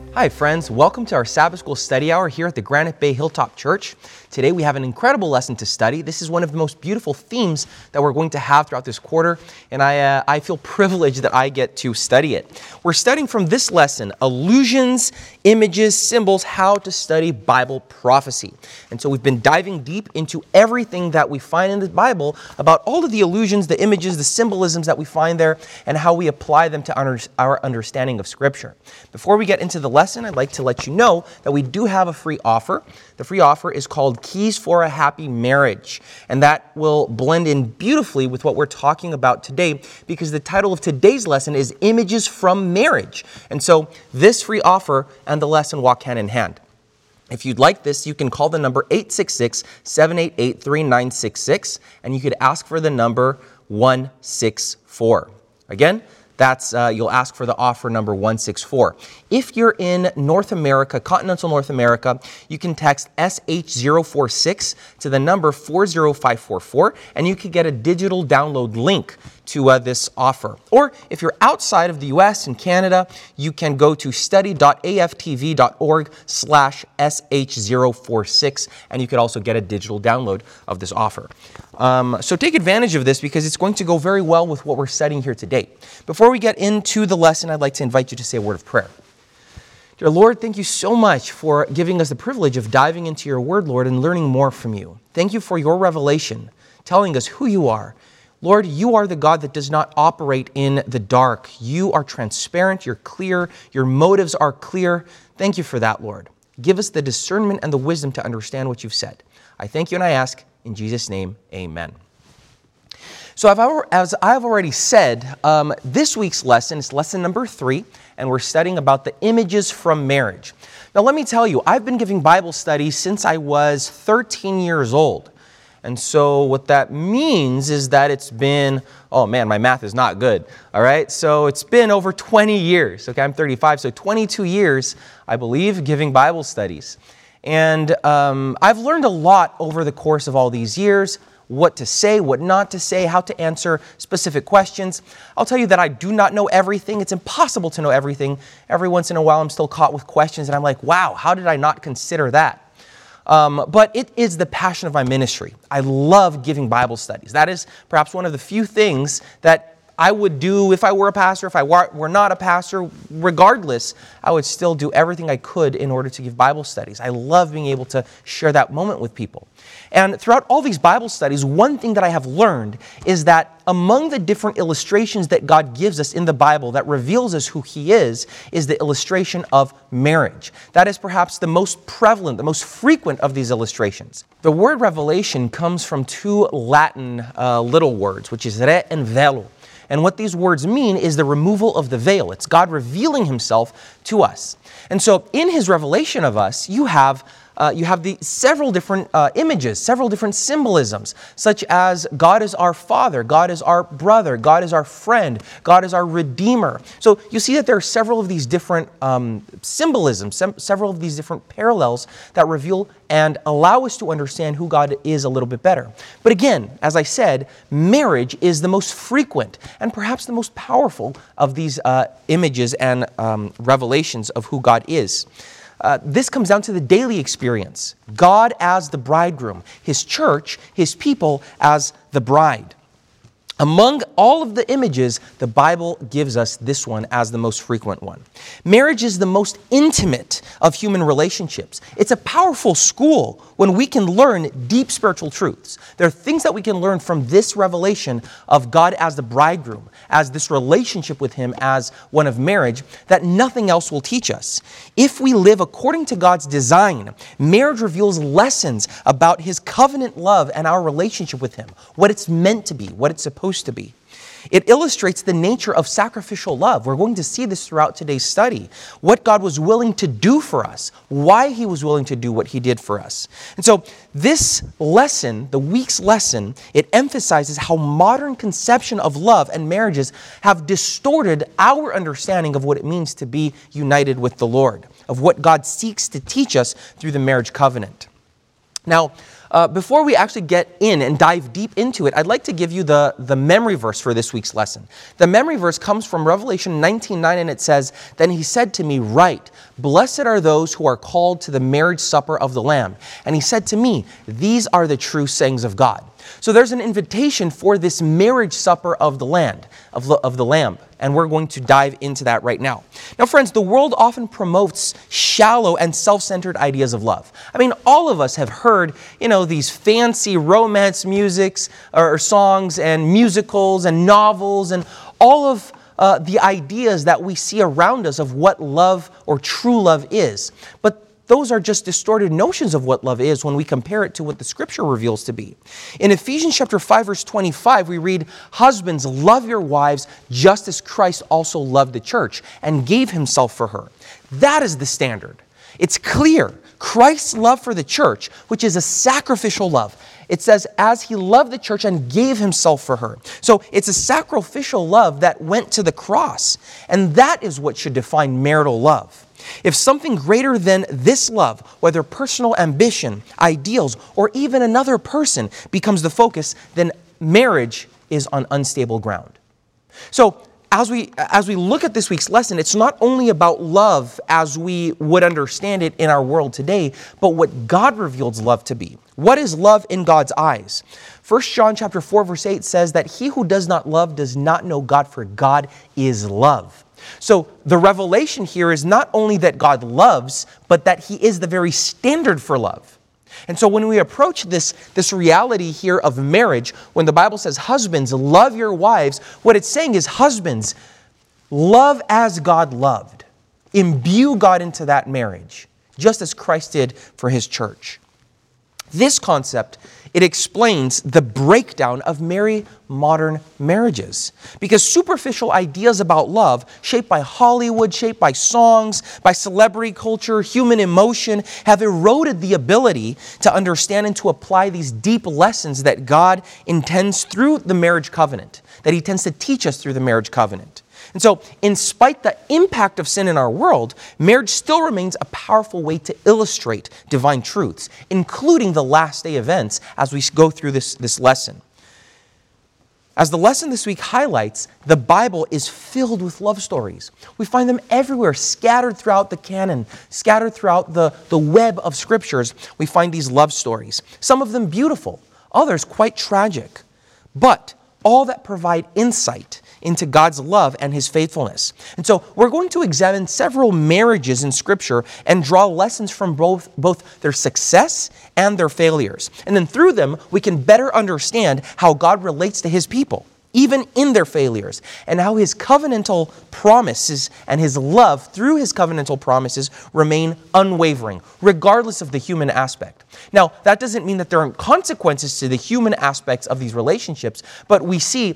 Hi friends, welcome to our Sabbath School Study Hour here at the Granite Bay Hilltop Church. Today we have an incredible lesson to study. This is one of the most beautiful themes that we're going to have throughout this quarter, and I feel privileged that I get to study it. We're studying from this lesson, Allusions, Images, Symbols, How to Study Bible Prophecy. And so we've been diving deep into everything that we find in the Bible about all of the allusions, the images, the symbolisms that we find there, and how we apply them to our understanding of Scripture. Before we get into the lesson, I'd like to let you know that we do have a free offer. The free offer is called Keys for a Happy Marriage, and that will blend in beautifully with what we're talking about today because the title of today's lesson is Images from Marriage. And so this free offer and the lesson walk hand in hand. If you'd like this, you can call the number 866-788-3966, and you could ask for the number 164. Again, that's you'll ask for the offer number 164. If you're in North America, continental North America, you can text SH046 to the number 40544, and you could get a digital download link to this offer. Or if you're outside of the U.S. and Canada, you can go to study.aftv.org/SH046, and you could also get a digital download of this offer. So take advantage of this because it's going to go very well with what we're studying here today. Before we get into the lesson, I'd like to invite you to say a word of prayer. Dear Lord, thank you so much for giving us the privilege of diving into your word, Lord, and learning more from you. Thank you for your revelation, telling us who you are. Lord, you are the God that does not operate in the dark. You are transparent, you're clear, your motives are clear. Thank you for that, Lord. Give us the discernment and the wisdom to understand what you've said. I thank you and I ask in Jesus' name, amen. So as I've already said, this week's lesson is lesson number 3, and we're studying about the images from marriage. Now let me tell you, I've been giving Bible studies since I was 13 years old. And so what that means is that it's been, oh man, my math is not good, all right? So it's been over 20 years, okay? I'm 35, so 22 years, I believe, giving Bible studies. And I've learned a lot over the course of all these years, what to say, what not to say, how to answer specific questions. I'll tell you that I do not know everything. It's impossible to know everything. Every once in a while, I'm still caught with questions, and I'm like, wow, how did I not consider that? But it is the passion of my ministry. I love giving Bible studies. That is perhaps one of the few things that I would do if I were a pastor, if I were not a pastor. Regardless, I would still do everything I could in order to give Bible studies. I love being able to share that moment with people. And throughout all these Bible studies, one thing that I have learned is that among the different illustrations that God gives us in the Bible that reveals us who He is the illustration of marriage. That is perhaps the most prevalent, the most frequent of these illustrations. The word revelation comes from two Latin little words, which is re and velo. And what these words mean is the removal of the veil. It's God revealing Himself to us. And so in His revelation of us, you have the several different images, several different symbolisms, such as God is our Father, God is our brother, God is our friend, God is our Redeemer. So you see that there are several of these different symbolisms, several of these different parallels that reveal and allow us to understand who God is a little bit better. But again, as I said, marriage is the most frequent and perhaps the most powerful of these images and revelations of who God is. This comes down to the daily experience. God as the bridegroom, His church, His people as the bride. Among all of the images, the Bible gives us this one as the most frequent one. Marriage is the most intimate of human relationships. It's a powerful school when we can learn deep spiritual truths. There are things that we can learn from this revelation of God as the bridegroom, as this relationship with Him as one of marriage, that nothing else will teach us. If we live according to God's design, marriage reveals lessons about His covenant love and our relationship with Him, what it's meant to be, what it's supposed to be. It illustrates the nature of sacrificial love. We're going to see this throughout today's study. What God was willing to do for us, why He was willing to do what He did for us. And so this lesson, the week's lesson, it emphasizes how modern conception of love and marriages have distorted our understanding of what it means to be united with the Lord, of what God seeks to teach us through the marriage covenant. Now, Before we actually get in and dive deep into it, I'd like to give you the memory verse for this week's lesson. The memory verse comes from Revelation 19:9, and it says, "Then he said to me, write, blessed are those who are called to the marriage supper of the Lamb. And he said to me, these are the true sayings of God." So there's an invitation for this marriage supper of the Lamb, and we're going to dive into that right now. Now, friends, the world often promotes shallow and self-centered ideas of love. I mean, all of us have heard, these fancy romance musics or songs and musicals and novels and all of the ideas that we see around us of what love or true love is. But those are just distorted notions of what love is when we compare it to what the Scripture reveals to be. In Ephesians chapter 5, verse 25, we read, "Husbands, love your wives just as Christ also loved the church and gave himself for her." That is the standard. It's clear. Christ's love for the church, which is a sacrificial love. It says, as he loved the church and gave himself for her. So it's a sacrificial love that went to the cross. And that is what should define marital love. If something greater than this love, whether personal ambition, ideals, or even another person becomes the focus, then marriage is on unstable ground. So as we look at this week's lesson, it's not only about love as we would understand it in our world today, but what God reveals love to be. What is love in God's eyes? 1 John chapter 4, verse 8 says that he who does not love does not know God, for God is love. So the revelation here is not only that God loves, but that he is the very standard for love. And so when we approach this reality here of marriage, when the Bible says, husbands, love your wives, what it's saying is, husbands, love as God loved. Imbue God into that marriage, just as Christ did for his church. This concept, it explains the breakdown of modern marriages. Because superficial ideas about love, shaped by Hollywood, shaped by songs, by celebrity culture, human emotion, have eroded the ability to understand and to apply these deep lessons that God intends through the marriage covenant, that he tends to teach us through the marriage covenant. And so, in spite the impact of sin in our world, marriage still remains a powerful way to illustrate divine truths, including the last day events as we go through this lesson. As the lesson this week highlights, the Bible is filled with love stories. We find them everywhere, scattered throughout the canon, scattered throughout the web of scriptures. We find these love stories, some of them beautiful, others quite tragic, but all that provide insight into God's love and his faithfulness. And so we're going to examine several marriages in Scripture and draw lessons from both their success and their failures. And then through them, we can better understand how God relates to his people, even in their failures, and how his covenantal promises and his love through his covenantal promises remain unwavering, regardless of the human aspect. Now, that doesn't mean that there aren't consequences to the human aspects of these relationships, but we see,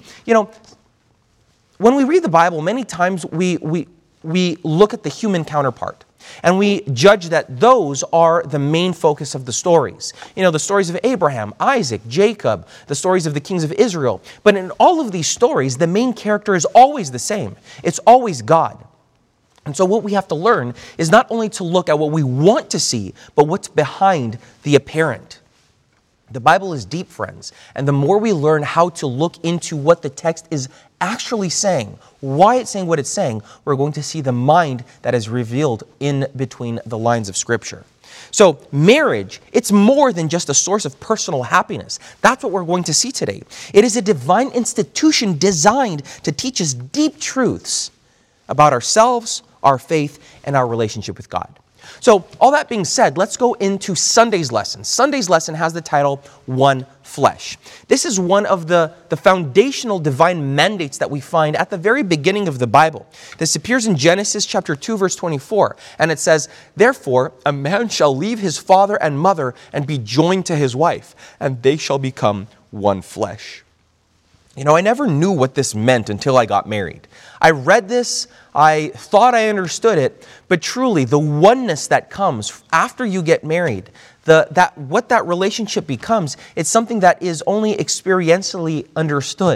when we read the Bible, many times we look at the human counterpart. And we judge that those are the main focus of the stories. The stories of Abraham, Isaac, Jacob, the stories of the kings of Israel. But in all of these stories, the main character is always the same. It's always God. And so what we have to learn is not only to look at what we want to see, but what's behind the apparent. The Bible is deep, friends, and the more we learn how to look into what the text is actually saying, why it's saying what it's saying, we're going to see the mind that is revealed in between the lines of Scripture. So marriage, it's more than just a source of personal happiness. That's what we're going to see today. It is a divine institution designed to teach us deep truths about ourselves, our faith, and our relationship with God. So all that being said, let's go into Sunday's lesson. Sunday's lesson has the title, One Flesh. This is one of the foundational divine mandates that we find at the very beginning of the Bible. This appears in Genesis chapter 2, verse 24, and it says, "Therefore a man shall leave his father and mother and be joined to his wife, and they shall become one flesh." I never knew what this meant until I got married. I read this, I thought I understood it, but truly the oneness that comes after you get married, what that relationship becomes, it's something that is only experientially understood.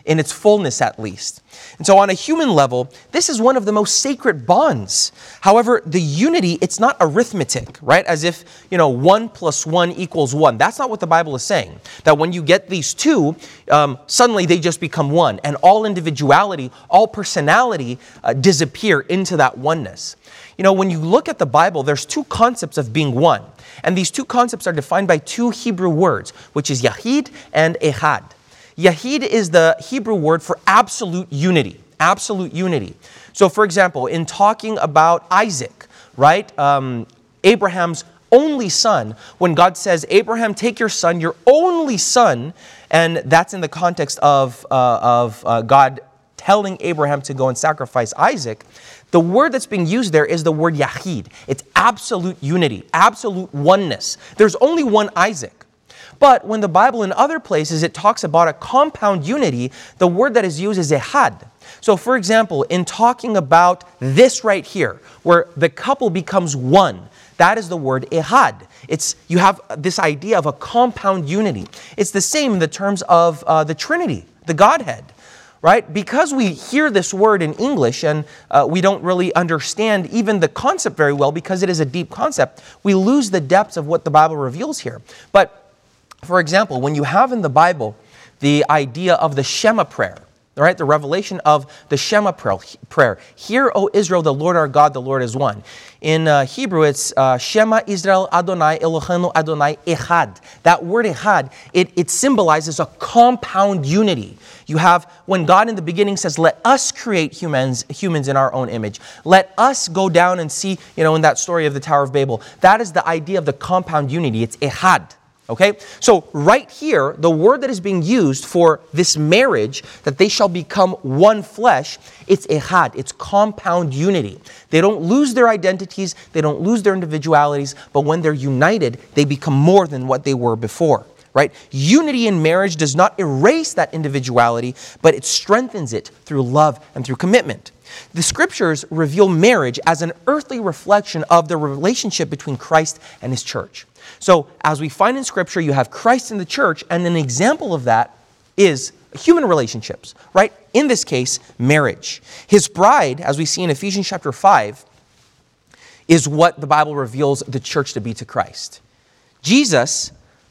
in its fullness at least. And so on a human level, this is one of the most sacred bonds. However, the unity, it's not arithmetic, right? As if, 1 + 1 = 1. That's not what the Bible is saying. That when you get these two, suddenly they just become one. And all individuality, all personality disappear into that oneness. When you look at the Bible, there's two concepts of being one. And these two concepts are defined by two Hebrew words, which is Yahid and Ehad. Yahid is the Hebrew word for absolute unity. Absolute unity. So, for example, in talking about Isaac, right? Abraham's only son, when God says, Abraham, take your son, your only son, and that's in the context of God telling Abraham to go and sacrifice Isaac, the word that's being used there is the word Yahid. It's absolute unity, absolute oneness. There's only one Isaac. But when the Bible in other places, it talks about a compound unity, the word that is used is ehad. So for example, in talking about this right here, where the couple becomes one, that is the word ehad. You have this idea of a compound unity. It's the same in the terms of the Trinity, the Godhead. Right? Because we hear this word in English and we don't really understand even the concept very well because it is a deep concept, we lose the depths of what the Bible reveals here. But for example, when you have in the Bible the idea of the Shema prayer, right? The revelation of the Shema prayer. Hear, O Israel, the Lord our God, the Lord is one. In Hebrew, it's Shema Israel Adonai Eloheinu Adonai Echad. That word Echad, it symbolizes a compound unity. You have, when God in the beginning says, let us create humans in our own image. Let us go down and see, in that story of the Tower of Babel. That is the idea of the compound unity. It's Echad. Okay, so right here, the word that is being used for this marriage, that they shall become one flesh, it's ehad, it's compound unity. They don't lose their identities, they don't lose their individualities, but when they're united, they become more than what they were before. Right? Unity in marriage does not erase that individuality, but it strengthens it through love and through commitment. The scriptures reveal marriage as an earthly reflection of the relationship between Christ and his church. So, as we find in scripture, you have Christ in the church, and an example of that is human relationships, right? In this case, marriage. His bride, as we see in Ephesians chapter 5, is what the Bible reveals the church to be to Christ. Jesus,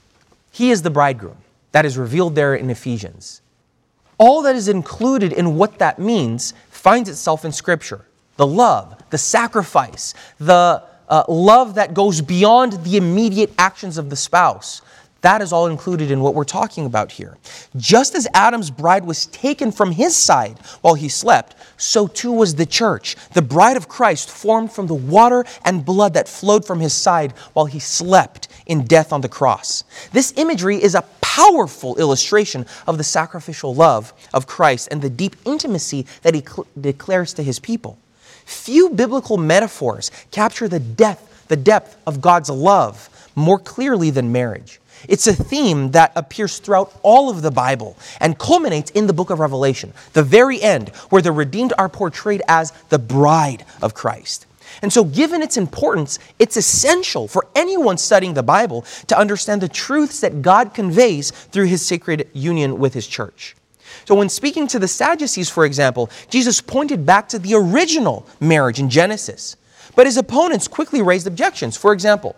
he is the bridegroom. That is revealed there in Ephesians. All that is included in what that means finds itself in Scripture. The love, the sacrifice, the love that goes beyond the immediate actions of the spouse. That is all included in what we're talking about here. Just as Adam's bride was taken from his side while he slept, so too was the church, the bride of Christ, formed from the water and blood that flowed from his side while he slept in death on the cross. This imagery is a powerful illustration of the sacrificial love of Christ and the deep intimacy that he declares to his people. Few biblical metaphors capture the depth of God's love more clearly than marriage. It's a theme that appears throughout all of the Bible and culminates in the book of Revelation, the very end, where the redeemed are portrayed as the bride of Christ. And so given its importance, it's essential for anyone studying the Bible to understand the truths that God conveys through his sacred union with his church. So when speaking to the Sadducees, for example, Jesus pointed back to the original marriage in Genesis. But his opponents quickly raised objections. For example,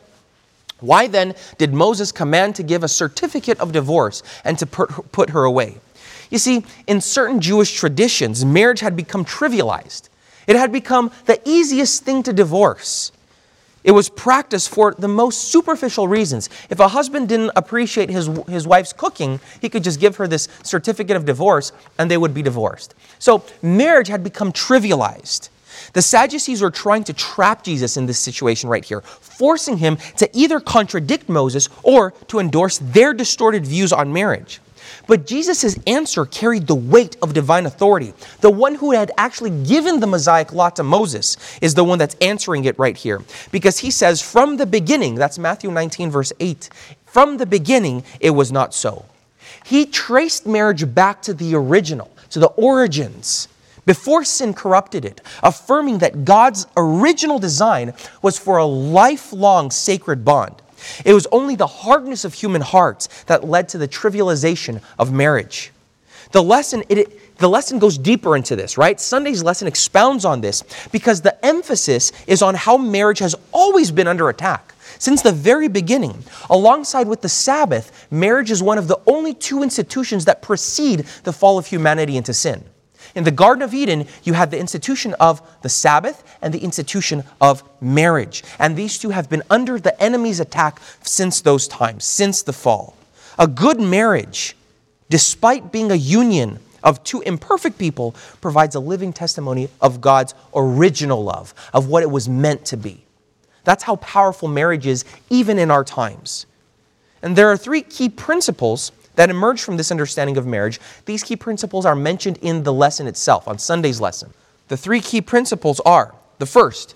why then did Moses command to give a certificate of divorce and to put her away? You see, in certain Jewish traditions, marriage had become trivialized. It had become the easiest thing to divorce. It was practiced for the most superficial reasons. If a husband didn't appreciate his wife's cooking, he could just give her this certificate of divorce and they would be divorced. So marriage had become trivialized. The Sadducees were trying to trap Jesus in this situation right here, forcing him to either contradict Moses or to endorse their distorted views on marriage. But Jesus' answer carried the weight of divine authority. The one who had actually given the Mosaic law to Moses is the one that's answering it right here. Because he says, from the beginning, that's Matthew 19, verse 8, from the beginning, it was not so. He traced marriage back to the original, to the origins, before sin corrupted it, affirming that God's original design was for a lifelong sacred bond. It was only the hardness of human hearts that led to the trivialization of marriage. The lesson goes deeper into this, right? Sunday's lesson expounds on this because the emphasis is on how marriage has always been under attack. Since the very beginning, alongside with the Sabbath, marriage is one of the only two institutions that precede the fall of humanity into sin. In the Garden of Eden, you had the institution of the Sabbath and the institution of marriage. And these two have been under the enemy's attack since those times, since the fall. A good marriage, despite being a union of two imperfect people, provides a living testimony of God's original love, of what it was meant to be. That's how powerful marriage is, even in our times. And there are three key principles that emerge from this understanding of marriage. These key principles are mentioned in the lesson itself, on Sunday's lesson. The three key principles are, the first,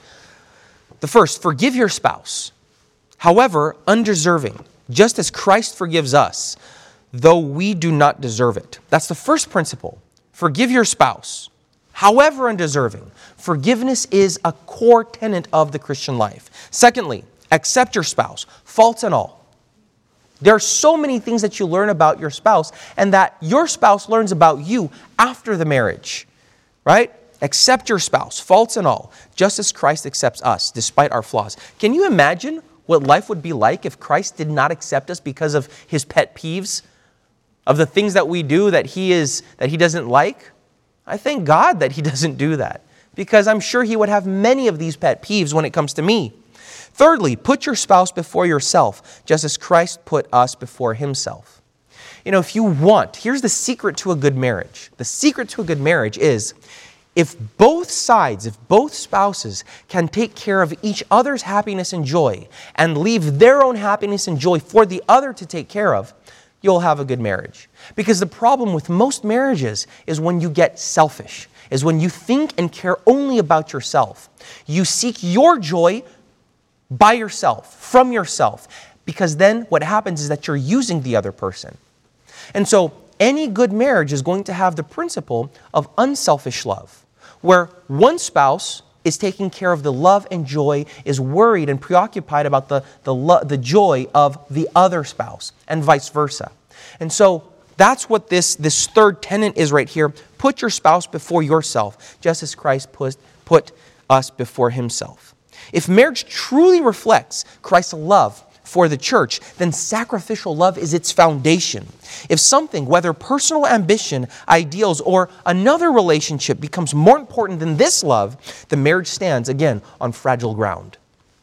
forgive your spouse, however undeserving, just as Christ forgives us, though we do not deserve it. That's the first principle. Forgive your spouse, however undeserving. Forgiveness is a core tenet of the Christian life. Secondly, accept your spouse, faults and all. There are so many things that you learn about your spouse and that your spouse learns about you after the marriage, right? Accept your spouse, faults and all, just as Christ accepts us, despite our flaws. Can you imagine what life would be like if Christ did not accept us because of his pet peeves, of the things that we do that he doesn't like? I thank God that he doesn't do that, because I'm sure he would have many of these pet peeves when it comes to me. Thirdly, put your spouse before yourself, just as Christ put us before himself. If you want, here's the secret to a good marriage. The secret to a good marriage is if both sides, if both spouses can take care of each other's happiness and joy and leave their own happiness and joy for the other to take care of, you'll have a good marriage. Because the problem with most marriages is when you get selfish, is when you think and care only about yourself. You seek your joy by yourself, from yourself, because then what happens is that you're using the other person. And so any good marriage is going to have the principle of unselfish love, where one spouse is taking care of the love and joy, is worried and preoccupied about the joy of the other spouse, and vice versa. And so that's what this third tenet is right here. Put your spouse before yourself, just as Christ put us before himself. If marriage truly reflects Christ's love for the church, then sacrificial love is its foundation. If something, whether personal ambition, ideals, or another relationship becomes more important than this love, the marriage stands, again, on fragile ground.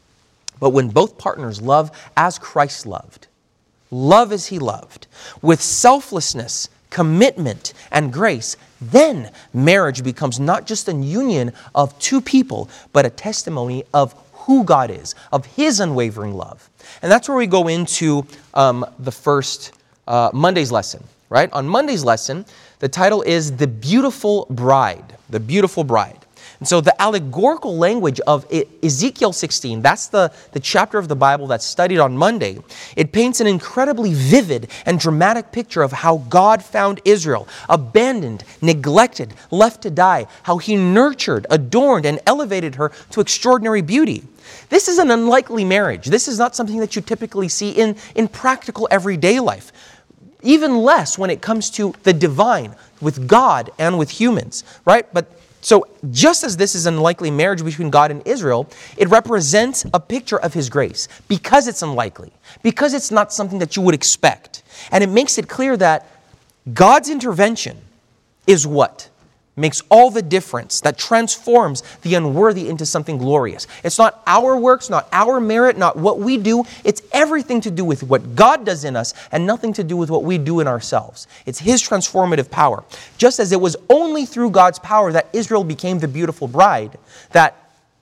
But when both partners love as Christ loved, love as he loved, with selflessness, commitment, and grace, then marriage becomes not just a union of two people, but a testimony of who God is, of his unwavering love. And that's where we go into the first Monday's lesson, right? On Monday's lesson, the title is The Beautiful Bride, the Beautiful Bride. And so the allegorical language of Ezekiel 16, that's the chapter of the Bible that's studied on Monday. It paints an incredibly vivid and dramatic picture of how God found Israel, abandoned, neglected, left to die, how he nurtured, adorned, and elevated her to extraordinary beauty. This is an unlikely marriage. This is not something that you typically see in practical everyday life. Even less when it comes to the divine, with God and with humans, right? So just as this is an unlikely marriage between God and Israel, it represents a picture of his grace because it's unlikely, because it's not something that you would expect. And it makes it clear that God's intervention is what makes all the difference, that transforms the unworthy into something glorious. It's not our works, not our merit, not what we do. It's everything to do with what God does in us and nothing to do with what we do in ourselves. It's his transformative power. Just as it was only through God's power that Israel became the beautiful bride, that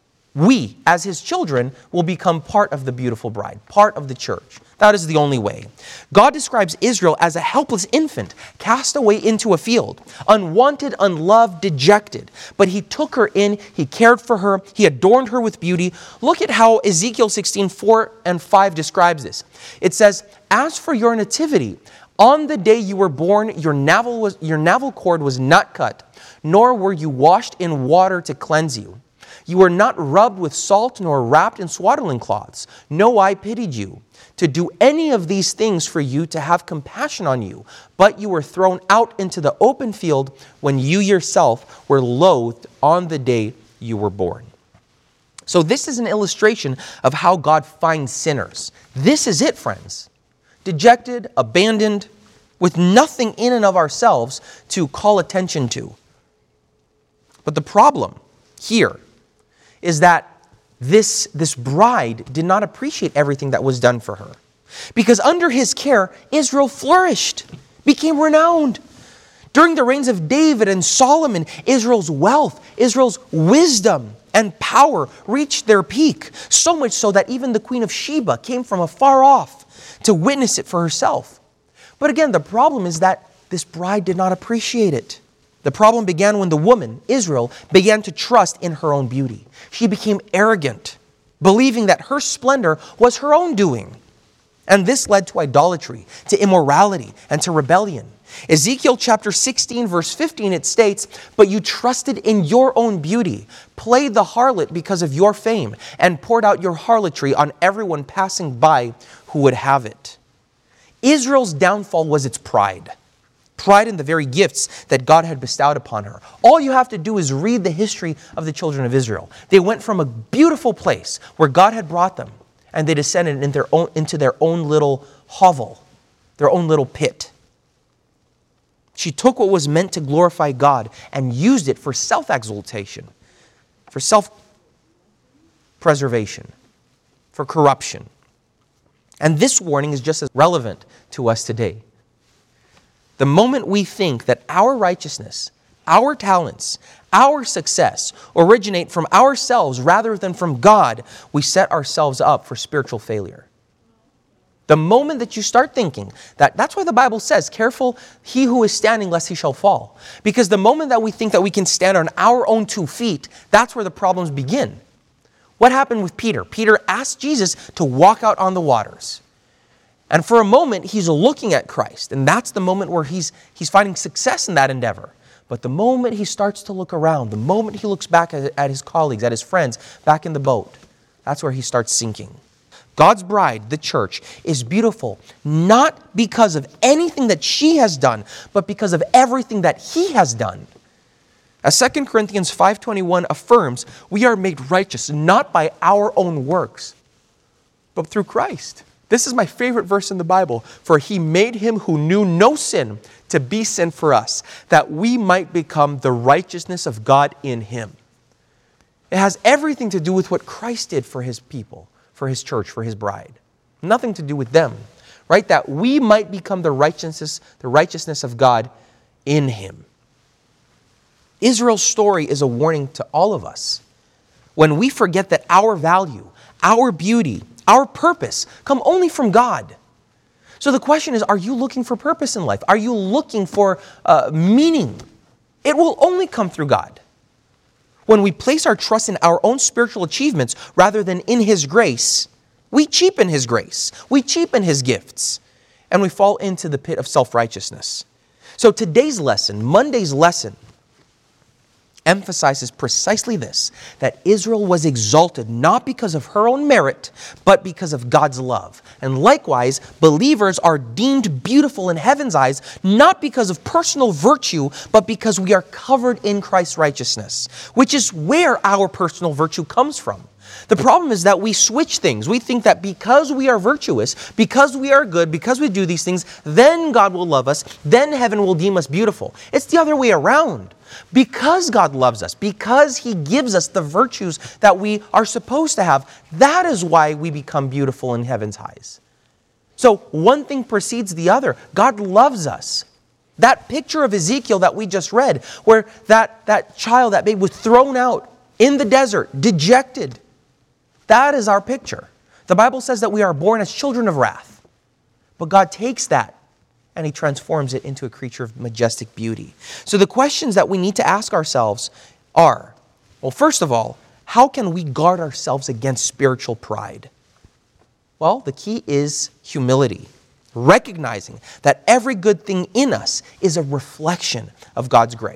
we, as his children, will become part of the beautiful bride, part of the church. That is the only way. God describes Israel as a helpless infant, cast away into a field, unwanted, unloved, dejected. But he took her in, he cared for her, he adorned her with beauty. Look at how Ezekiel 16, 4 and 5 describes this. It says, "As for your nativity, on the day you were born, your navel cord was not cut, nor were you washed in water to cleanse you. You were not rubbed with salt nor wrapped in swaddling cloths. No eye pitied you to do any of these things for you to have compassion on you. But you were thrown out into the open field when you yourself were loathed on the day you were born. So this is an illustration of how God finds sinners. This is it, friends. Dejected, abandoned, with nothing in and of ourselves to call attention to. But the problem here is that this bride did not appreciate everything that was done for her. Because under his care, Israel flourished, became renowned. During the reigns of David and Solomon, Israel's wealth, Israel's wisdom and power reached their peak. So much so that even the Queen of Sheba came from afar off to witness it for herself. But again, the problem is that this bride did not appreciate it. The problem began when the woman, Israel, began to trust in her own beauty. She became arrogant, believing that her splendor was her own doing. And this led to idolatry, to immorality, and to rebellion. Ezekiel chapter 16, verse 15, it states, "But you trusted in your own beauty, played the harlot because of your fame, and poured out your harlotry on everyone passing by who would have it." Israel's downfall was its pride. Pride in the very gifts that God had bestowed upon her. All you have to do is read the history of the children of Israel. They went from a beautiful place where God had brought them, and they descended into their own little hovel, their own little pit. She took what was meant to glorify God and used it for self-exaltation, for self-preservation, for corruption. And this warning is just as relevant to us today. The moment we think that our righteousness, our talents, our success originate from ourselves rather than from God, we set ourselves up for spiritual failure. The moment that you start thinking that's why the Bible says, careful he who is standing lest he shall fall. Because the moment that we think that we can stand on our own 2 feet, that's where the problems begin. What happened with Peter? Peter asked Jesus to walk out on the waters. And for a moment, he's looking at Christ. And that's the moment where he's finding success in that endeavor. But the moment he starts to look around, the moment he looks back at his colleagues, at his friends, back in the boat, that's where he starts sinking. God's bride, the church, is beautiful not because of anything that she has done, but because of everything that he has done. As 2 Corinthians 5:21 affirms, we are made righteous not by our own works, but through Christ. This is my favorite verse in the Bible. For he made him who knew no sin to be sin for us, that we might become the righteousness of God in him. It has everything to do with what Christ did for his people, for his church, for his bride. Nothing to do with them, right? That we might become the righteousness of God in him. Israel's story is a warning to all of us. When we forget that our value, our beauty, our purpose come only from God. So the question is, are you looking for purpose in life? Are you looking for meaning? It will only come through God. When we place our trust in our own spiritual achievements rather than in his grace, we cheapen his grace. We cheapen his gifts. And we fall into the pit of self-righteousness. So today's lesson, Monday's lesson, emphasizes precisely this, that Israel was exalted not because of her own merit, but because of God's love. And likewise, believers are deemed beautiful in heaven's eyes, not because of personal virtue, but because we are covered in Christ's righteousness, which is where our personal virtue comes from. The problem is that we switch things. We think that because we are virtuous, because we are good, because we do these things, then God will love us, then heaven will deem us beautiful. It's the other way around. Because God loves us, because he gives us the virtues that we are supposed to have, that is why we become beautiful in heaven's eyes. So one thing precedes the other. God loves us. That picture of Ezekiel that we just read, where that child, that babe was thrown out in the desert, dejected, that is our picture. The Bible says that we are born as children of wrath. But God takes that and he transforms it into a creature of majestic beauty. So the questions that we need to ask ourselves are, well, first of all, how can we guard ourselves against spiritual pride? Well, the key is humility, recognizing that every good thing in us is a reflection of God's grace.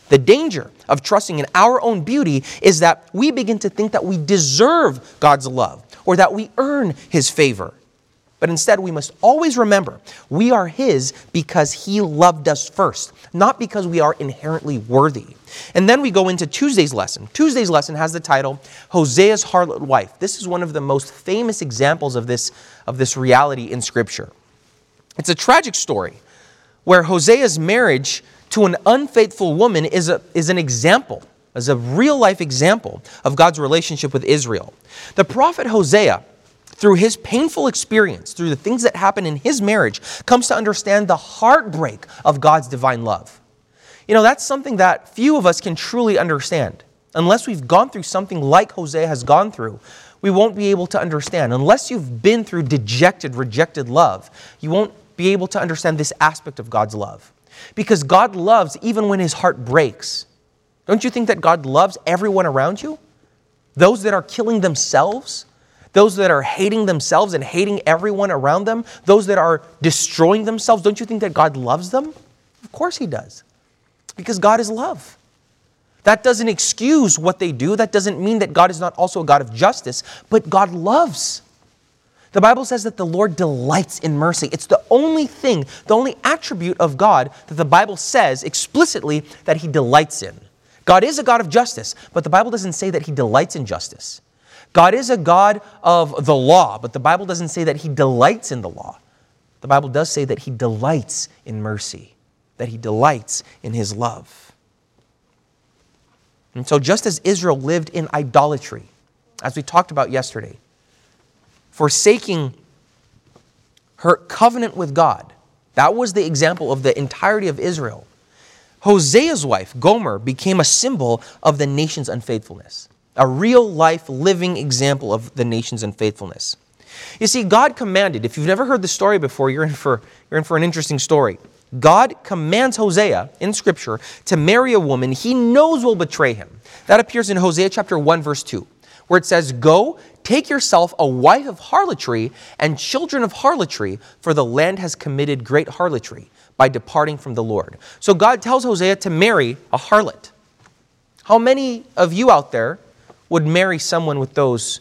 The danger of trusting in our own beauty is that we begin to think that we deserve God's love or that we earn His favor. But instead, we must always remember we are His because He loved us first, not because we are inherently worthy. And then we go into Tuesday's lesson. Tuesday's lesson has the title, Hosea's Harlot Wife. This is one of the most famous examples of this reality in Scripture. It's a tragic story where Hosea's marriage to an unfaithful woman is an example, as a real-life example of God's relationship with Israel. The prophet Hosea, through his painful experience, through the things that happen in his marriage, comes to understand the heartbreak of God's divine love. You know, that's something that few of us can truly understand. Unless we've gone through something like Hosea has gone through, we won't be able to understand. Unless you've been through dejected, rejected love, you won't be able to understand this aspect of God's love. Because God loves even when His heart breaks. Don't you think that God loves everyone around you? Those that are killing themselves, those that are hating themselves and hating everyone around them, those that are destroying themselves, don't you think that God loves them? Of course He does. Because God is love. That doesn't excuse what they do. That doesn't mean that God is not also a God of justice, but God loves. The Bible says that the Lord delights in mercy. It's the only thing, the only attribute of God that the Bible says explicitly that He delights in. God is a God of justice, but the Bible doesn't say that He delights in justice. God is a God of the law, but the Bible doesn't say that He delights in the law. The Bible does say that He delights in mercy, that He delights in His love. And so just as Israel lived in idolatry, as we talked about yesterday, forsaking her covenant with God, that was the example of the entirety of Israel. Hosea's wife, Gomer, became a symbol of the nation's unfaithfulness. A real-life, living example of the nation's unfaithfulness. You see, God commanded, if you've never heard the story before, you're in for an interesting story. God commands Hosea in Scripture to marry a woman he knows will betray him. That appears in Hosea chapter 1, verse 2, where it says, "Go, take yourself a wife of harlotry and children of harlotry, for the land has committed great harlotry by departing from the Lord." So God tells Hosea to marry a harlot. How many of you out there would marry someone with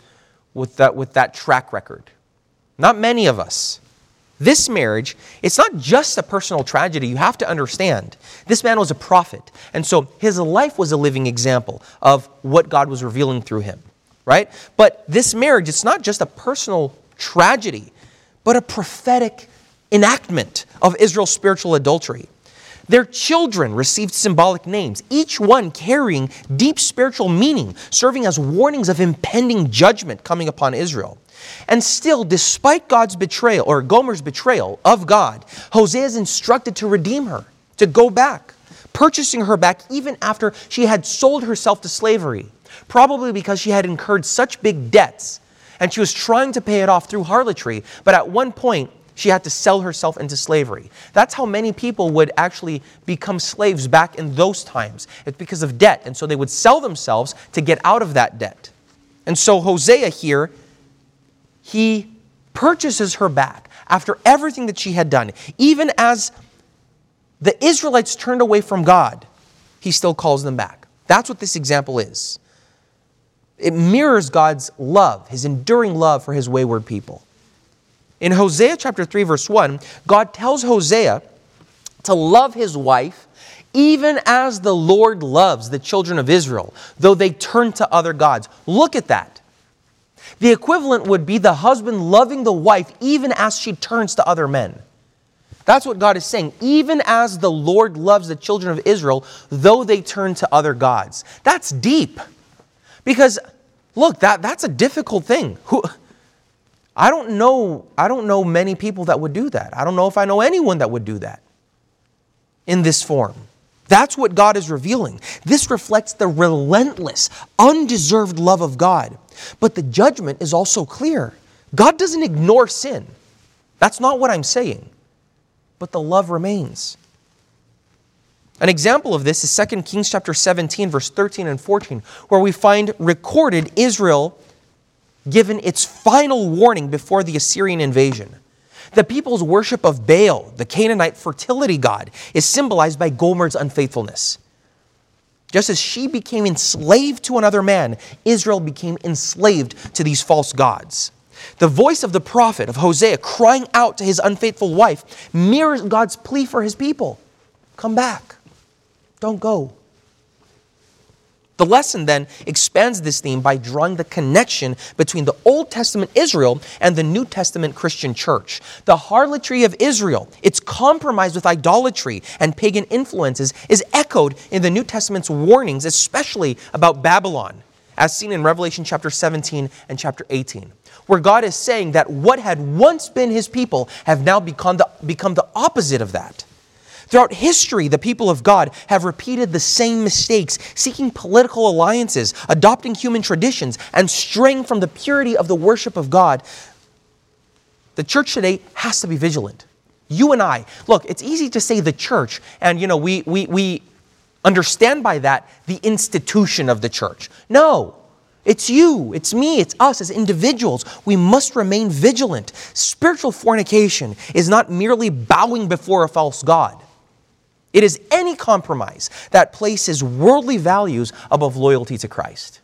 that track record? Not many of us. This marriage, it's not just a personal tragedy. You have to understand, this man was a prophet, and so his life was a living example of what God was revealing through him, right? But this marriage, it's not just a personal tragedy, but a prophetic enactment of Israel's spiritual adultery. Their children received symbolic names, each one carrying deep spiritual meaning, serving as warnings of impending judgment coming upon Israel. And still, despite God's betrayal, or Gomer's betrayal of God, Hosea is instructed to redeem her, to go back, purchasing her back even after she had sold herself to slavery, probably because she had incurred such big debts, and she was trying to pay it off through harlotry, but at one point, she had to sell herself into slavery. That's how many people would actually become slaves back in those times. It's because of debt, and so they would sell themselves to get out of that debt. And so Hosea here, he purchases her back after everything that she had done. Even as the Israelites turned away from God, he still calls them back. That's what this example is. It mirrors God's love, his enduring love for his wayward people. In Hosea chapter 3, verse 1, God tells Hosea to love his wife even as the Lord loves the children of Israel, though they turn to other gods. Look at that. The equivalent would be the husband loving the wife even as she turns to other men. That's what God is saying. Even as the Lord loves the children of Israel, though they turn to other gods. That's deep. Because, look, that's a difficult thing. I don't know many people that would do that. I don't know if I know anyone that would do that in this form. That's what God is revealing. This reflects the relentless, undeserved love of God. But the judgment is also clear. God doesn't ignore sin. That's not what I'm saying. But the love remains. An example of this is 2 Kings chapter 17, verse 13 and 14, where we find recorded Israel given its final warning before the Assyrian invasion. The people's worship of Baal, the Canaanite fertility god, is symbolized by Gomer's unfaithfulness. Just as she became enslaved to another man, Israel became enslaved to these false gods. The voice of the prophet, of Hosea, crying out to his unfaithful wife, mirrors God's plea for his people. Come back. Don't go. The lesson then expands this theme by drawing the connection between the Old Testament Israel and the New Testament Christian church. The harlotry of Israel, its compromise with idolatry and pagan influences, is echoed in the New Testament's warnings, especially about Babylon, as seen in Revelation chapter 17 and chapter 18, where God is saying that what had once been his people have now become the opposite of that. Throughout history, the people of God have repeated the same mistakes, seeking political alliances, adopting human traditions, and straying from the purity of the worship of God. The church today has to be vigilant. You and I, look, it's easy to say the church, and we understand by that the institution of the church. No, it's you, it's me, it's us as individuals. We must remain vigilant. Spiritual fornication is not merely bowing before a false god. It is any compromise that places worldly values above loyalty to Christ.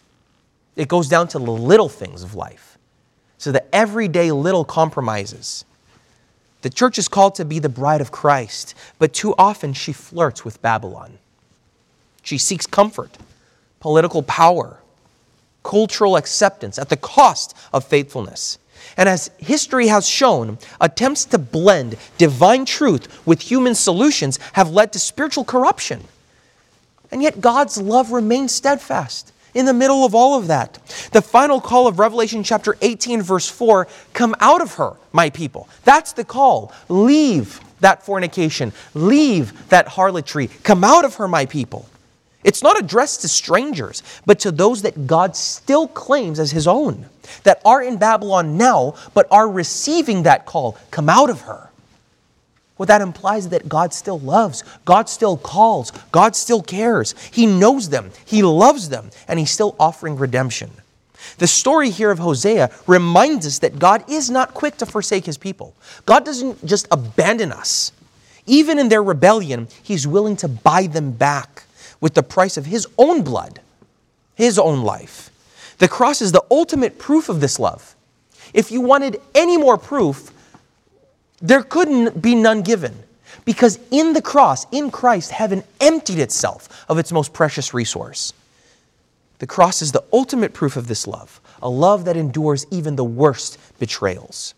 It goes down to the little things of life, so the everyday little compromises. The church is called to be the bride of Christ, but too often she flirts with Babylon. She seeks comfort, political power, cultural acceptance at the cost of faithfulness. And as history has shown, attempts to blend divine truth with human solutions have led to spiritual corruption. And yet God's love remains steadfast in the middle of all of that. The final call of Revelation chapter 18 verse 4, come out of her, my people. That's the call. Leave that fornication. Leave that harlotry. Come out of her, my people. It's not addressed to strangers, but to those that God still claims as his own, that are in Babylon now, but are receiving that call, come out of her. What that implies is that God still loves, God still calls, God still cares. He knows them, he loves them, and he's still offering redemption. The story here of Hosea reminds us that God is not quick to forsake his people. God doesn't just abandon us. Even in their rebellion, he's willing to buy them back with the price of his own blood, his own life. The cross is the ultimate proof of this love. If you wanted any more proof, there couldn't be none given. Because in the cross, in Christ, heaven emptied itself of its most precious resource. The cross is the ultimate proof of this love, a love that endures even the worst betrayals.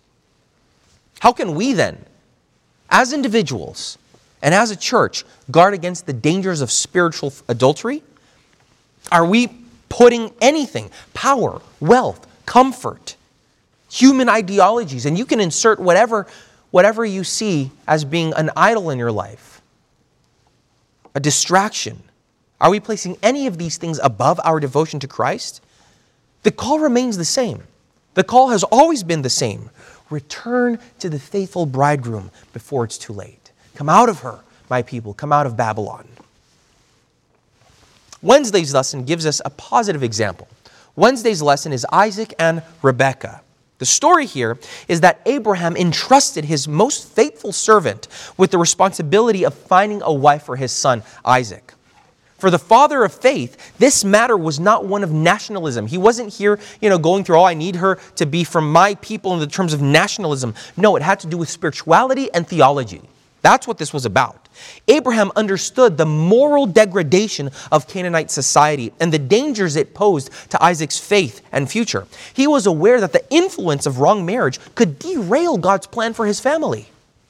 How can we then, as individuals, and as a church, guard against the dangers of spiritual adultery? Are we putting anything, power, wealth, comfort, human ideologies, and you can insert whatever you see as being an idol in your life, a distraction. Are we placing any of these things above our devotion to Christ? The call remains the same. The call has always been the same. Return to the faithful bridegroom before it's too late. Come out of her, my people. Come out of Babylon. Wednesday's lesson gives us a positive example. Wednesday's lesson is Isaac and Rebekah. The story here is that Abraham entrusted his most faithful servant with the responsibility of finding a wife for his son, Isaac. For the father of faith, this matter was not one of nationalism. He wasn't here, going through, I need her to be from my people in the terms of nationalism. No, it had to do with spirituality and theology. That's what this was about. Abraham understood the moral degradation of Canaanite society and the dangers it posed to Isaac's faith and future. He was aware that the influence of wrong marriage could derail God's plan for his family.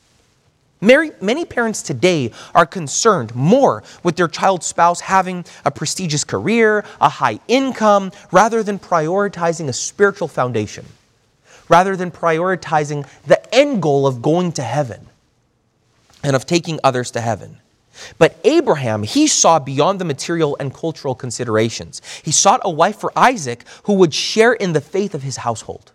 Many parents today are concerned more with their child's spouse having a prestigious career, a high income, rather than prioritizing a spiritual foundation, rather than prioritizing the end goal of going to heaven and of taking others to heaven. But Abraham, he saw beyond the material and cultural considerations. He sought a wife for Isaac who would share in the faith of his household.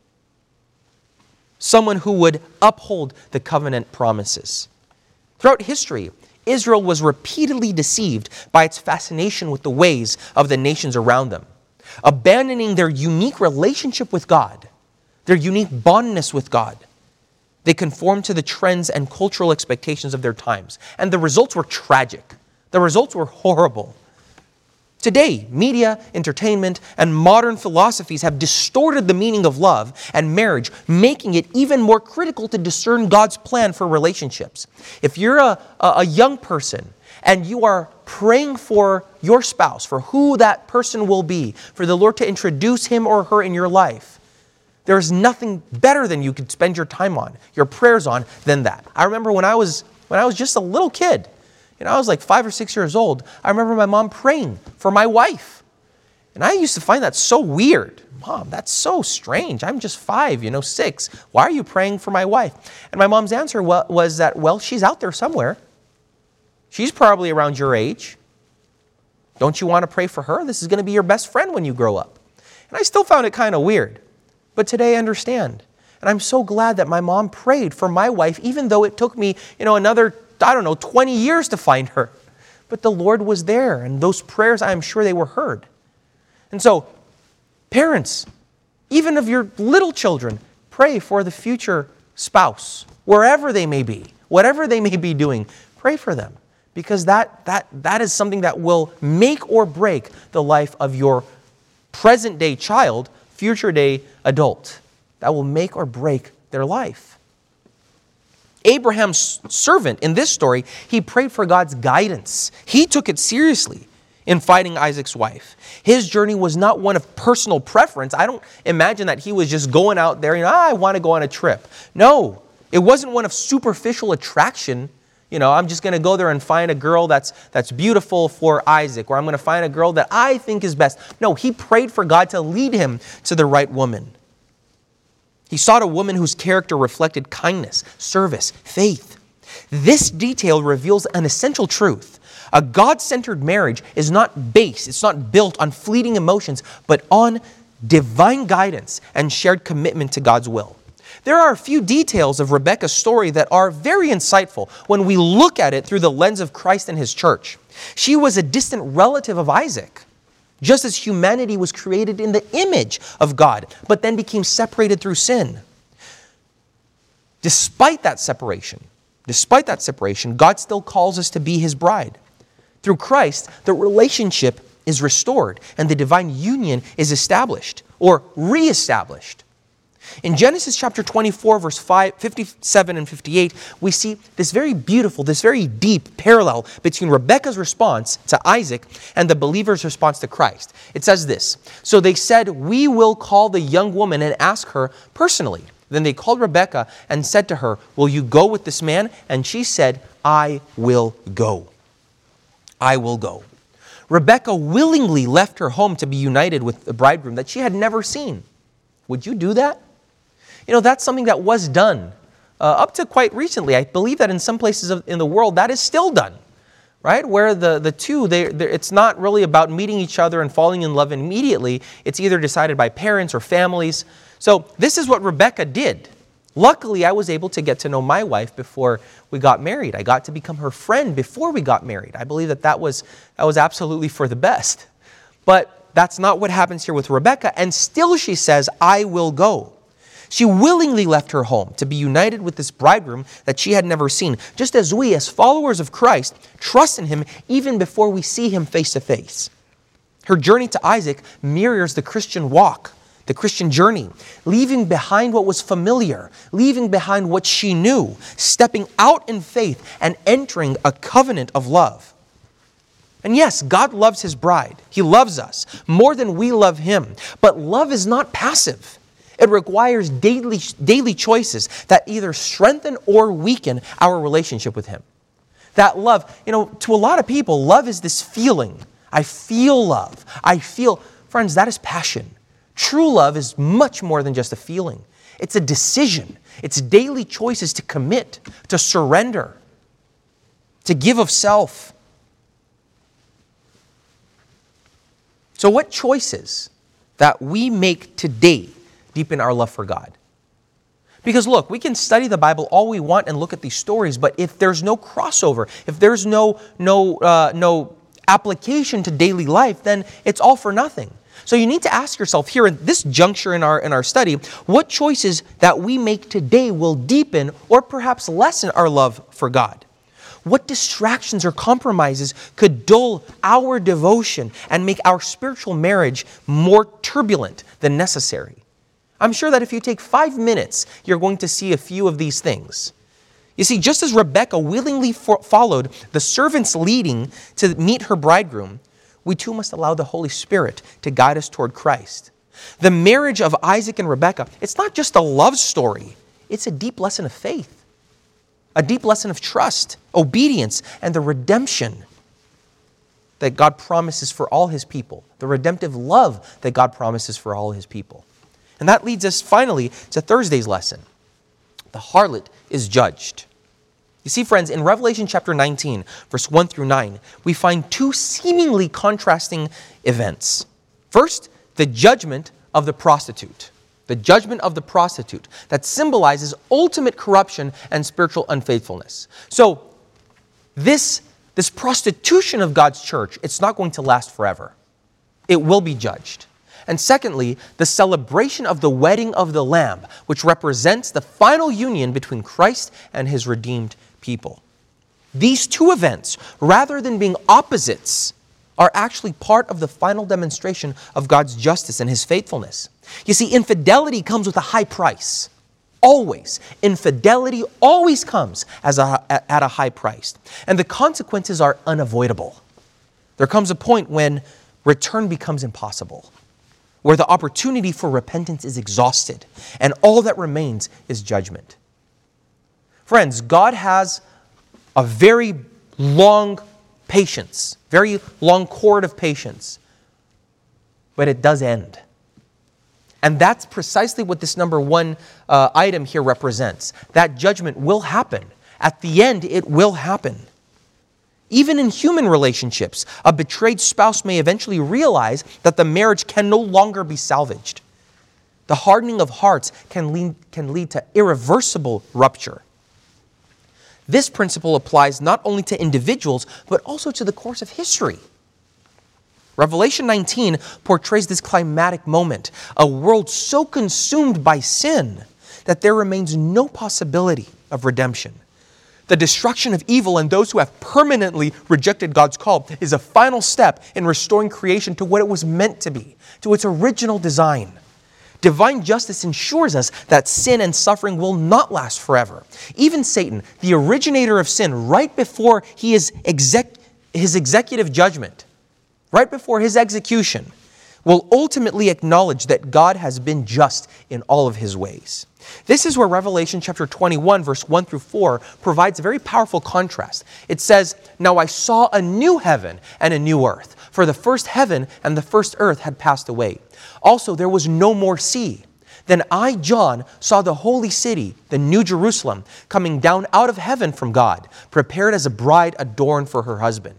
Someone who would uphold the covenant promises. Throughout history, Israel was repeatedly deceived by its fascination with the ways of the nations around them, abandoning their unique relationship with God, their unique bondness with God. They conformed to the trends and cultural expectations of their times. And the results were tragic. The results were horrible. Today, media, entertainment, and modern philosophies have distorted the meaning of love and marriage, making it even more critical to discern God's plan for relationships. If you're a young person and you are praying for your spouse, for who that person will be, for the Lord to introduce him or her in your life, there's nothing better than you could spend your time on, your prayers on, than that. I remember when I was just a little kid, I was like 5 or 6 years old. I remember my mom praying for my wife. And I used to find that so weird. Mom, that's so strange. I'm just 5, 6. Why are you praying for my wife? And my mom's answer was that, she's out there somewhere. She's probably around your age. Don't you want to pray for her? This is going to be your best friend when you grow up. And I still found it kind of weird. But today I understand. And I'm so glad that my mom prayed for my wife, even though it took me, another 20 years to find her. But the Lord was there, and those prayers, I'm sure they were heard. And so, parents, even of your little children, pray for the future spouse, wherever they may be, whatever they may be doing, pray for them. Because that is something that will make or break the life of your present day child, future day adult. That will make or break their life. Abraham's servant in this story, he prayed for God's guidance. He took it seriously in finding Isaac's wife. His journey was not one of personal preference. I don't imagine that he was just going out there, I want to go on a trip. No, it wasn't one of superficial attraction. I'm just going to go there and find a girl that's beautiful for Isaac, or I'm going to find a girl that I think is best. No, he prayed for God to lead him to the right woman. He sought a woman whose character reflected kindness, service, faith. This detail reveals an essential truth. A God-centered marriage is not based, it's not built on fleeting emotions, but on divine guidance and shared commitment to God's will. There are a few details of Rebekah's story that are very insightful when we look at it through the lens of Christ and his church. She was a distant relative of Isaac, just as humanity was created in the image of God, but then became separated through sin. Despite that separation, God still calls us to be his bride. Through Christ, the relationship is restored and the divine union is established or reestablished. In Genesis chapter 24, verse 57 and 58, we see this very beautiful, this very deep parallel between Rebekah's response to Isaac and the believer's response to Christ. It says this, "So they said, 'We will call the young woman and ask her personally.' Then they called Rebekah and said to her, 'Will you go with this man?' And she said, 'I will go. I will go.'" Rebekah willingly left her home to be united with the bridegroom that she had never seen. Would you do that? That's something that was done up to quite recently. I believe that in some places in the world that is still done, right? Where the two, it's not really about meeting each other and falling in love immediately. It's either decided by parents or families. So this is what Rebekah did. Luckily, I was able to get to know my wife before we got married. I got to become her friend before we got married. I believe that was absolutely for the best. But that's not what happens here with Rebekah. And still she says, "I will go." She willingly left her home to be united with this bridegroom that she had never seen, just as we, as followers of Christ, trust in him even before we see him face to face. Her journey to Isaac mirrors the Christian walk, the Christian journey, leaving behind what was familiar, leaving behind what she knew, stepping out in faith and entering a covenant of love. And yes, God loves his bride. He loves us more than we love him. But love is not passive. It requires daily choices that either strengthen or weaken our relationship with him. That love, to a lot of people, love is this feeling. I feel love. Friends, that is passion. True love is much more than just a feeling. It's a decision. It's daily choices to commit, to surrender, to give of self. So what choices that we make today deepen our love for God? Because look, we can study the Bible all we want and look at these stories, but if there's no crossover, if there's no application to daily life, then it's all for nothing. So you need to ask yourself here in this juncture in our study, what choices that we make today will deepen or perhaps lessen our love for God? What distractions or compromises could dull our devotion and make our spiritual marriage more turbulent than necessary? I'm sure that if you take 5 minutes, you're going to see a few of these things. You see, just as Rebekah willingly followed the servant's leading to meet her bridegroom, we too must allow the Holy Spirit to guide us toward Christ. The marriage of Isaac and Rebekah, it's not just a love story. It's a deep lesson of faith, a deep lesson of trust, obedience, and the redemption that God promises for all His people, the redemptive love that God promises for all His people. And that leads us finally to Thursday's lesson. The harlot is judged. You see, friends, in Revelation chapter 19, verse 1 through 9, we find two seemingly contrasting events. First, the judgment of the prostitute. The judgment of the prostitute that symbolizes ultimate corruption and spiritual unfaithfulness. So, this prostitution of God's church, it's not going to last forever. It will be judged. And secondly, the celebration of the wedding of the Lamb, which represents the final union between Christ and His redeemed people. These two events, rather than being opposites, are actually part of the final demonstration of God's justice and His faithfulness. You see, infidelity comes with a high price. Always. Infidelity always comes at a high price. And the consequences are unavoidable. There comes a point when return becomes impossible, where the opportunity for repentance is exhausted, and all that remains is judgment. Friends, God has a very long patience, very long cord of patience, but it does end. And that's precisely what this number one item here represents. That judgment will happen. At the end, it will happen. Even in human relationships, a betrayed spouse may eventually realize that the marriage can no longer be salvaged. The hardening of hearts can lead to irreversible rupture. This principle applies not only to individuals, but also to the course of history. Revelation 19 portrays this climatic moment, a world so consumed by sin that there remains no possibility of redemption. The destruction of evil and those who have permanently rejected God's call is a final step in restoring creation to what it was meant to be, to its original design. Divine justice ensures us that sin and suffering will not last forever. Even Satan, the originator of sin, right before his executive judgment, right before his execution, will ultimately acknowledge that God has been just in all of His ways. This is where Revelation chapter 21, verse 1 through 4 provides a very powerful contrast. It says, "Now I saw a new heaven and a new earth, for the first heaven and the first earth had passed away. Also there was no more sea. Then I, John, saw the holy city, the new Jerusalem, coming down out of heaven from God, prepared as a bride adorned for her husband.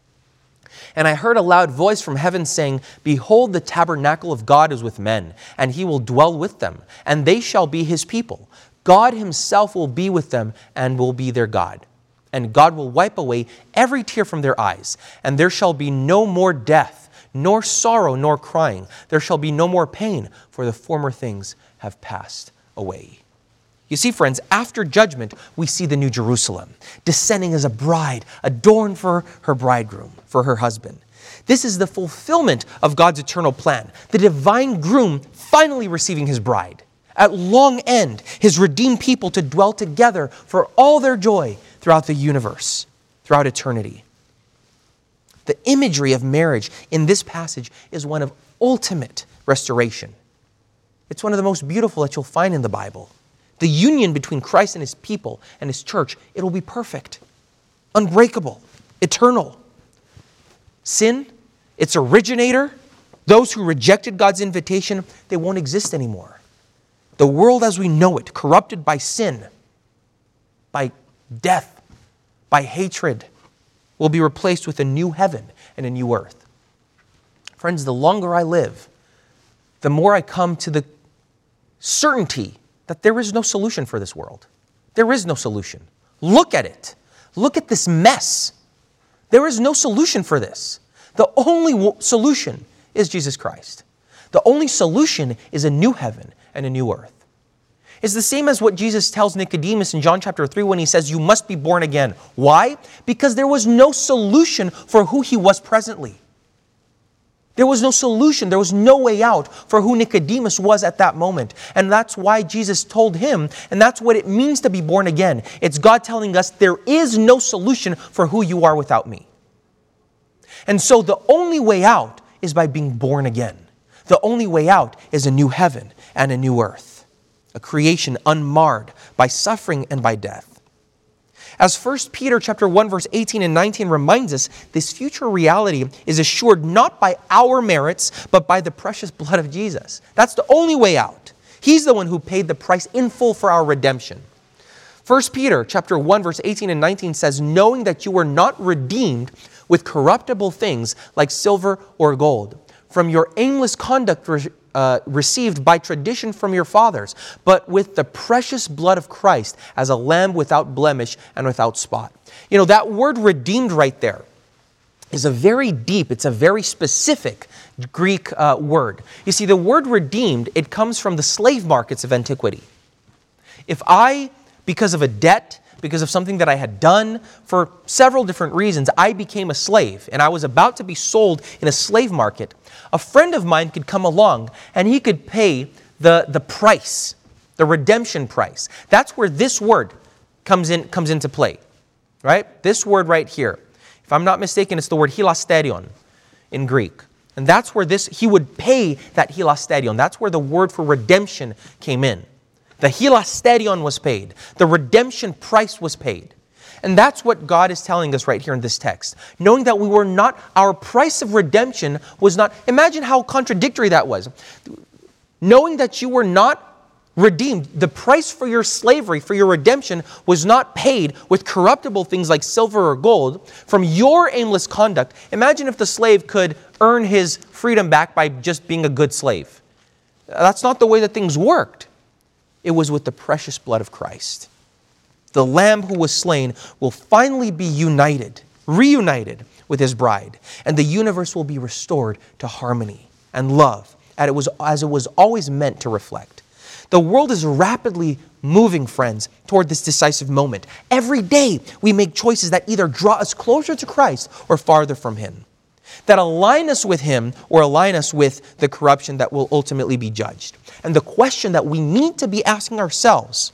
And I heard a loud voice from heaven saying, Behold, the tabernacle of God is with men, and He will dwell with them, and they shall be His people. God Himself will be with them and will be their God. And God will wipe away every tear from their eyes, and there shall be no more death, nor sorrow, nor crying. There shall be no more pain, for the former things have passed away." You see, friends, after judgment, we see the New Jerusalem descending as a bride, adorned for her bridegroom, for her husband. This is the fulfillment of God's eternal plan, the divine groom finally receiving his bride. At long end, His redeemed people to dwell together for all their joy throughout the universe, throughout eternity. The imagery of marriage in this passage is one of ultimate restoration. It's one of the most beautiful that you'll find in the Bible. The union between Christ and His people and His church, it will be perfect, unbreakable, eternal. Sin, its originator, those who rejected God's invitation, they won't exist anymore. The world as we know it, corrupted by sin, by death, by hatred, will be replaced with a new heaven and a new earth. Friends, the longer I live, the more I come to the certainty that there is no solution for this world. There is no solution. Look at it. Look at this mess. There is no solution for this. The only solution is Jesus Christ. The only solution is a new heaven and a new earth. It's the same as what Jesus tells Nicodemus in John chapter 3 when he says, you must be born again. Why? Because there was no solution for who he was presently. There was no solution. There was no way out for who Nicodemus was at that moment. And that's why Jesus told him, and that's what it means to be born again. It's God telling us there is no solution for who you are without me. And so the only way out is by being born again. The only way out is a new heaven and a new earth, a creation unmarred by suffering and by death. As 1 Peter chapter 1, verse 18 and 19 reminds us, this future reality is assured not by our merits, but by the precious blood of Jesus. That's the only way out. He's the one who paid the price in full for our redemption. 1 Peter chapter 1, verse 18 and 19 says, knowing that you were not redeemed with corruptible things like silver or gold, from your aimless conduct received by tradition from your fathers, but with the precious blood of Christ as a lamb without blemish and without spot. You know, that word redeemed right there is a very deep, it's a very specific Greek word. You see, the word redeemed, it comes from the slave markets of antiquity. If I, because of a debt, because of something that I had done for several different reasons, I became a slave and I was about to be sold in a slave market, a friend of mine could come along and he could pay the price, the redemption price. That's where this word comes into play, right? This word right here. If I'm not mistaken, it's the word hilasterion in Greek. And that's where he would pay that hilasterion. That's where the word for redemption came in. The hilasterion was paid. The redemption price was paid. And that's what God is telling us right here in this text. Knowing that we were not, our price of redemption was not, imagine how contradictory that was. Knowing that you were not redeemed, the price for your slavery, for your redemption, was not paid with corruptible things like silver or gold from your aimless conduct. Imagine if the slave could earn his freedom back by just being a good slave. That's not the way that things worked. It was with the precious blood of Christ. The Lamb who was slain will finally be reunited with his bride, and the universe will be restored to harmony and love, as it was always meant to reflect. The world is rapidly moving, friends, toward this decisive moment. Every day we make choices that either draw us closer to Christ or farther from him, that align us with him or align us with the corruption that will ultimately be judged. And the question that we need to be asking ourselves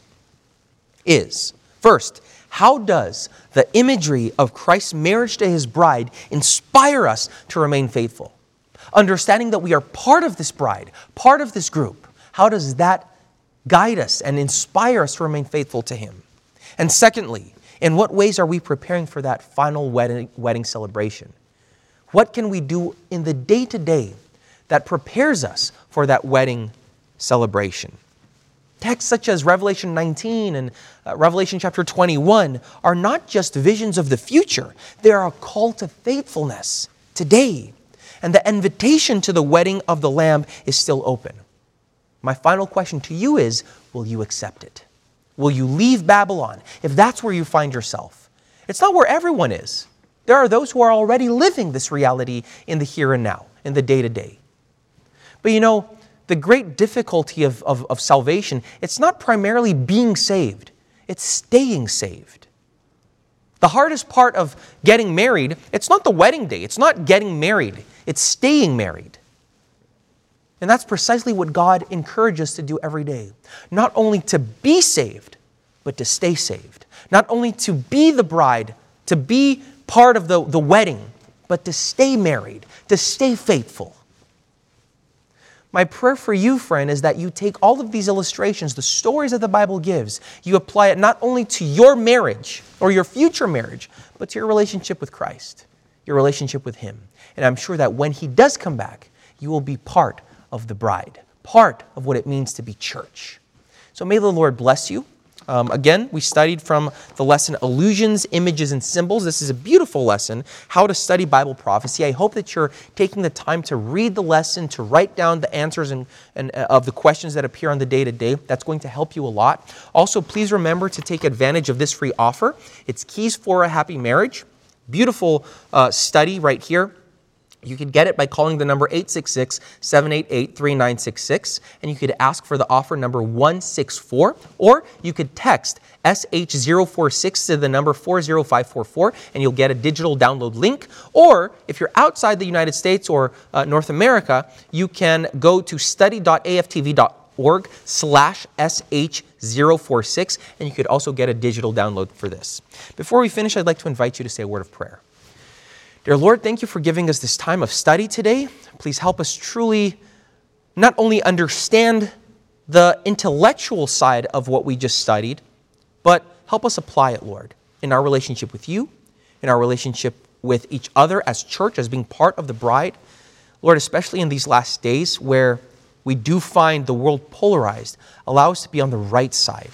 is, first, how does the imagery of Christ's marriage to his bride inspire us to remain faithful? Understanding that we are part of this bride, part of this group, how does that guide us and inspire us to remain faithful to him? And secondly, in what ways are we preparing for that final wedding celebration? What can we do in the day-to-day that prepares us for that wedding celebration? Texts such as Revelation 19 and Revelation chapter 21 are not just visions of the future. They are a call to faithfulness today. And the invitation to the wedding of the Lamb is still open. My final question to you is, will you accept it? Will you leave Babylon if that's where you find yourself? It's not where everyone is. There are those who are already living this reality in the here and now, in the day-to-day. But you know, the great difficulty of salvation, it's not primarily being saved, it's staying saved. The hardest part of getting married, it's not the wedding day, it's not getting married, it's staying married. And that's precisely what God encourages us to do every day. Not only to be saved, but to stay saved. Not only to be the bride, to be part of the wedding, but to stay married, to stay faithful. My prayer for you, friend, is that you take all of these illustrations, the stories that the Bible gives, you apply it not only to your marriage or your future marriage, but to your relationship with Christ, your relationship with him. And I'm sure that when he does come back, you will be part of the bride, part of what it means to be church. So may the Lord bless you. Again, we studied from the lesson Illusions, Images, and Symbols. This is a beautiful lesson, how to study Bible prophecy. I hope that you're taking the time to read the lesson, to write down the answers and of the questions that appear on the day-to-day. That's going to help you a lot. Also, please remember to take advantage of this free offer. It's Keys for a Happy Marriage. Beautiful study right here. You could get it by calling the number 866-788-3966, and you could ask for the offer number 164, or you could text SH046 to the number 40544, and you'll get a digital download link. Or if you're outside the United States or North America, you can go to study.aftv.org/SH046, and you could also get a digital download for this. Before we finish, I'd like to invite you to say a word of prayer. Dear Lord, thank you for giving us this time of study today. Please help us truly not only understand the intellectual side of what we just studied, but help us apply it, Lord, in our relationship with you, in our relationship with each other as church, as being part of the bride. Lord, especially in these last days where we do find the world polarized, allow us to be on the right side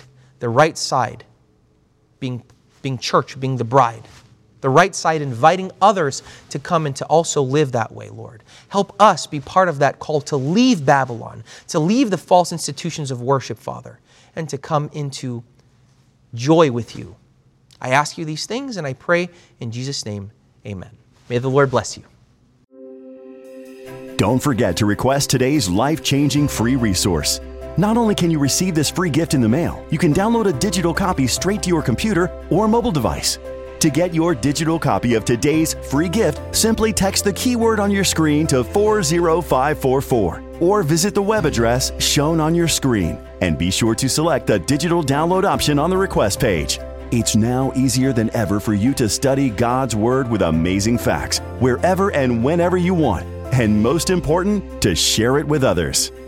being church, being the bride. The right side, inviting others to come and to also live that way, Lord. Help us be part of that call to leave Babylon, to leave the false institutions of worship, Father, and to come into joy with you. I ask you these things, and I pray in Jesus' name, amen. May the Lord bless you. Don't forget to request today's life-changing free resource. Not only can you receive this free gift in the mail, you can download a digital copy straight to your computer or mobile device. To get your digital copy of today's free gift, simply text the keyword on your screen to 40544 or visit the web address shown on your screen. And be sure to select the digital download option on the request page. It's now easier than ever for you to study God's Word with amazing facts wherever and whenever you want. And most important, to share it with others.